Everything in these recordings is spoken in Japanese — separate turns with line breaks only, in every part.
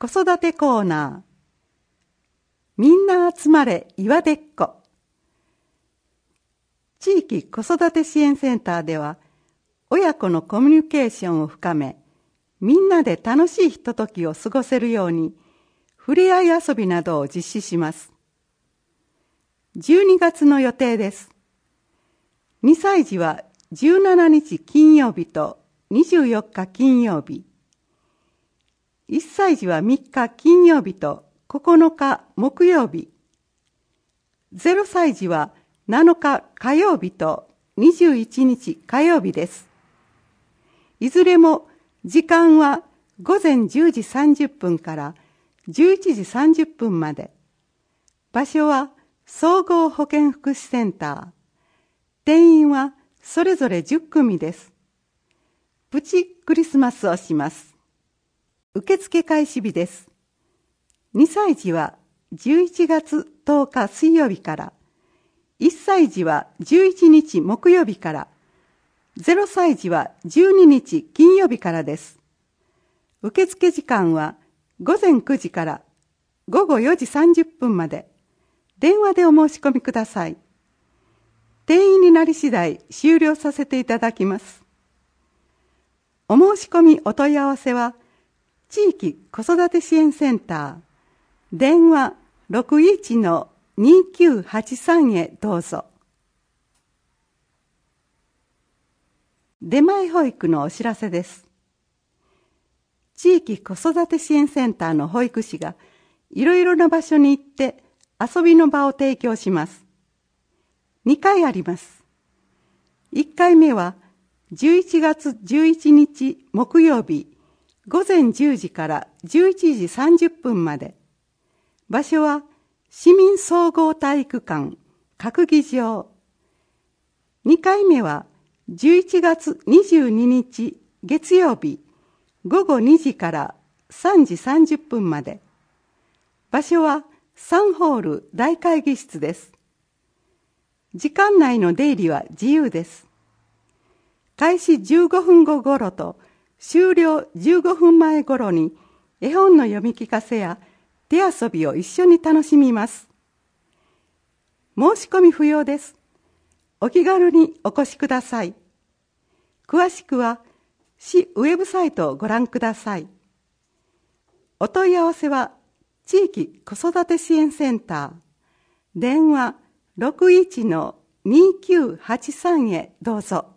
子育てコーナー。みんな集まれ岩でっこ。地域子育て支援センターでは、親子のコミュニケーションを深め、みんなで楽しいひとときを過ごせるように、ふれあい遊びなどを実施します。12月の予定です。2歳児は17日金曜日と24日金曜日。1歳児は3日金曜日と9日木曜日。0歳児は7日火曜日と21日火曜日です。いずれも時間は午前10時30分から11時30分まで。場所は総合保健福祉センター。定員はそれぞれ10組です。プチクリスマスをします。受付開始日です。2歳児は11月10日水曜日から、1歳児は11日木曜日から、0歳児は12日金曜日からです。受付時間は午前9時から午後4時30分まで。電話でお申し込みください。定員になり次第終了させていただきます。お申し込みお問い合わせは、地域子育て支援センター、電話 61-2983 へどうぞ。出前保育のお知らせです。地域子育て支援センターの保育士がいろいろな場所に行って遊びの場を提供します。2回あります。1回目は11月11日木曜日午前10時から11時30分まで。場所は市民総合体育館閣議場。2回目は11月22日月曜日午後2時から3時30分まで。場所は3ホール大会議室です。時間内の出入りは自由です。開始15分後頃と終了15分前頃に絵本の読み聞かせや手遊びを一緒に楽しみます。申し込み不要です。お気軽にお越しください。詳しくは市ウェブサイトをご覧ください。お問い合わせは地域子育て支援センター、電話 61-2983 へどうぞ。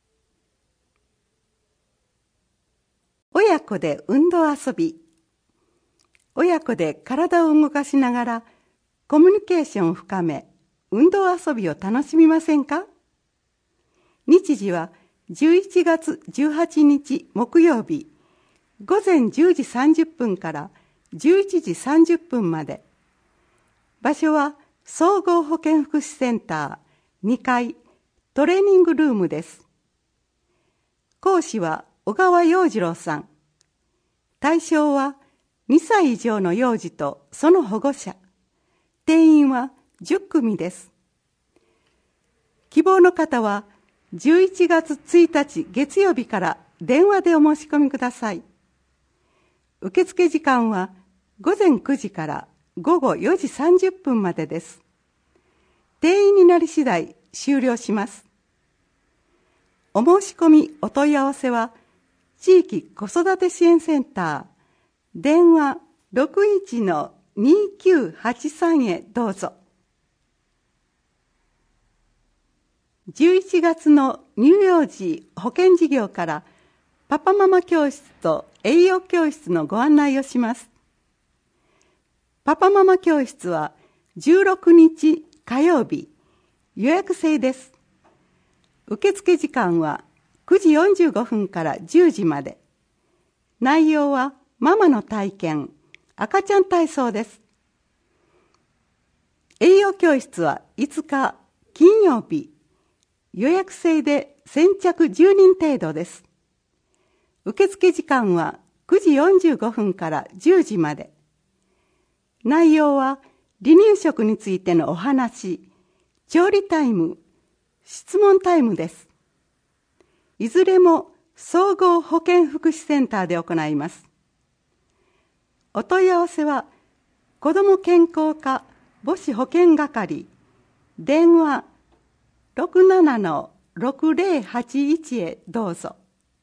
親子で運動遊び。親子で体を動かしながらコミュニケーションを深め、運動遊びを楽しみませんか？日時は11月18日木曜日、午前10時30分から11時30分まで。場所は総合保健福祉センター2階トレーニングルームです。講師は小川洋次郎さん。対象は2歳以上の幼児とその保護者。定員は10組です。希望の方は11月1日月曜日から電話でお申し込みください。受付時間は午前9時から午後4時30分までです。定員になり次第終了します。お申し込みお問い合わせは地域子育て支援センター、電話 61-2983 へどうぞ。11月の乳幼児保健事業からパパママ教室と栄養教室のご案内をします。パパママ教室は16日火曜日、予約制です。受付時間は9時45分から10時まで。内容はママの体験、赤ちゃん体操です。栄養教室は5日金曜日、予約制で先着10人程度です。受付時間は9時45分から10時まで。内容は離乳食についてのお話、調理タイム、質問タイムです。いずれも総合保健福祉センターで行います。 お問い合わせは子ども健康課母子保健係電話 67-6081 へどうぞ。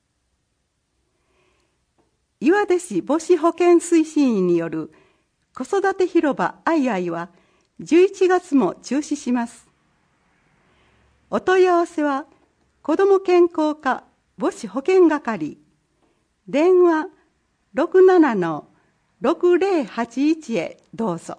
岩出市母子保健推進員による子育て広場アイアイは11月も中止します。お問い合わせは子ども健康課母子保健係電話 67-6081 へどうぞ。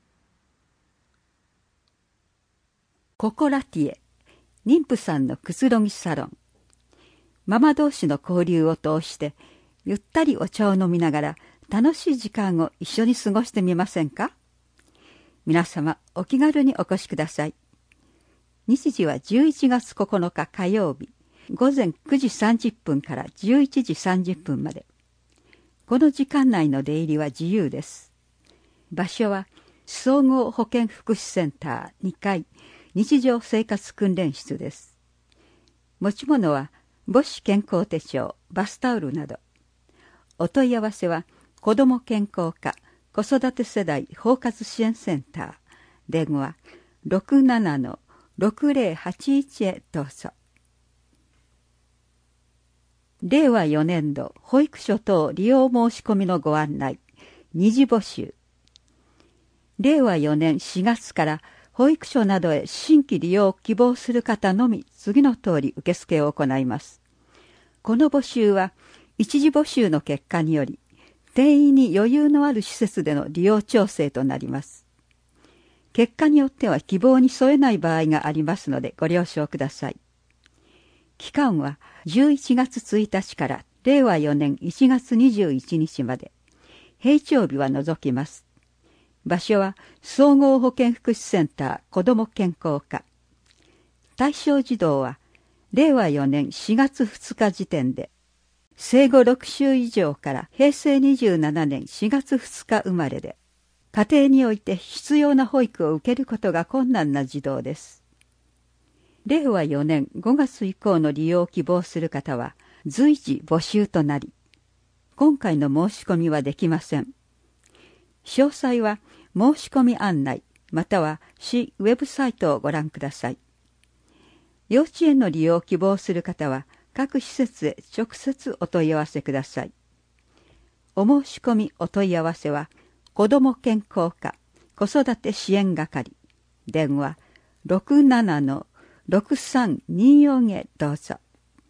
ココラティエ妊婦さんのくつろぎサロン。ママ同士の交流を通してゆったりお茶を飲みながら楽しい時間を一緒に過ごしてみませんか。皆様お気軽にお越しください。日時は11月9日火曜日午前9時30分から11時30分まで。この時間内の出入りは自由です。場所は総合保健福祉センター2階日常生活訓練室です。持ち物は母子健康手帳、バスタオルなど。お問い合わせは子ども健康課子育て世代包括支援センター電話 67-6081 へどうぞ。令和4年度保育所等利用申し込みのご案内二次募集。令和4年4月から保育所などへ新規利用を希望する方のみ次の通り受付を行います。この募集は一次募集の結果により定員に余裕のある施設での利用調整となります。結果によっては希望に添えない場合がありますのでご了承ください。期間は11月1日から令和4年1月21日まで。平常日は除きます。場所は総合保健福祉センター子ども健康課。対象児童は令和4年4月2日時点で生後6週以上から平成27年4月2日生まれで家庭において必要な保育を受けることが困難な児童です。令和4年5月以降の利用を希望する方は随時募集となり、今回の申し込みはできません。詳細は申し込み案内または市ウェブサイトをご覧ください。幼稚園の利用を希望する方は各施設へ直接お問い合わせください。お申し込みお問い合わせは子ども健康課子育て支援係電話 67-6324 へどうぞ。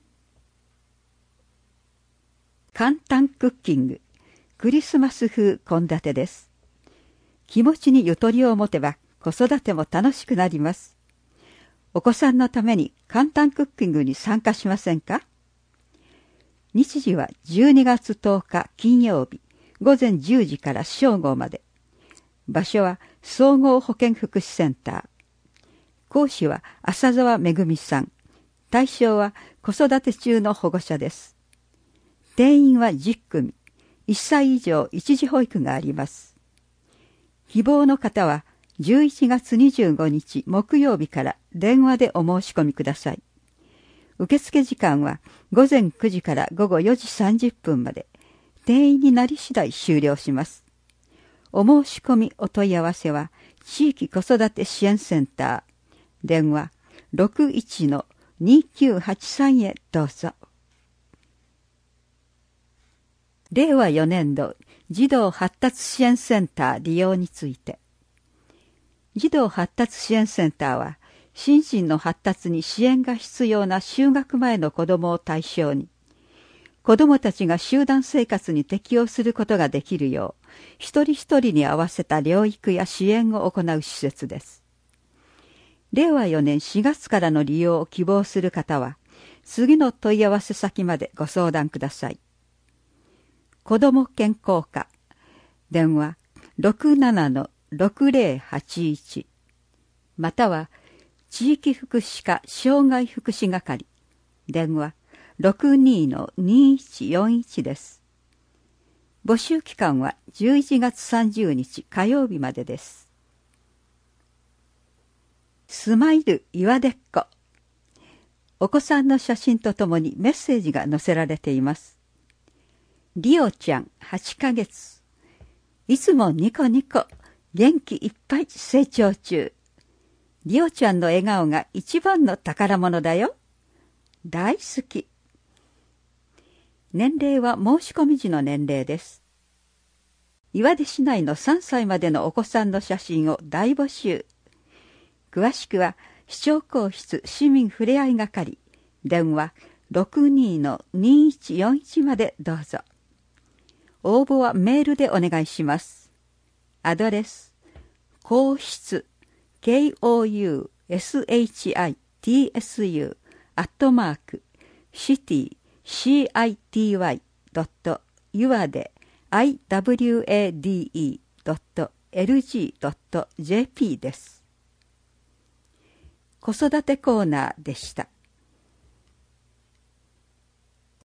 簡単クッキングクリスマス風献立です。気持ちにゆとりを持てば子育ても楽しくなります。お子さんのために簡単クッキングに参加しませんか。日時は12月10日金曜日午前10時から正午まで。場所は総合保健福祉センター。講師は浅澤めぐみさん。対象は子育て中の保護者です。定員は10組。1歳以上一時保育があります。希望の方は11月25日木曜日から電話でお申し込みください。受付時間は午前9時から午後4時30分まで。定員になり次第終了します。お申し込みお問い合わせは地域子育て支援センター電話 61-2983 へどうぞ。令和4年度児童発達支援センター利用について。児童発達支援センターは心身の発達に支援が必要な就学前の子どもを対象に子どもたちが集団生活に適応することができるよう一人一人に合わせた療育や支援を行う施設です。令和4年4月からの利用を希望する方は次の問い合わせ先までご相談ください。子ども健康課電話 67-6081 または地域福祉課障害福祉係電話 62-2141 です。募集期間は11月30日火曜日までです。スマイル岩出っ子。お子さんの写真とともにメッセージが載せられています。リオちゃん8ヶ月。 いつもニコニコ、元気いっぱい成長中。リオちゃんの笑顔が一番の宝物だよ。大好き。年齢は申し込み時の年齢です。岩出市内の3歳までのお子さんの写真を大募集。詳しくは市長公室市民ふれあい係、電話 62-2141 までどうぞ。応募はメールでお願いします。アドレス、公室 KOUSHITSU @city.iwade.iwade.lg.jp です。子育てコーナーでした。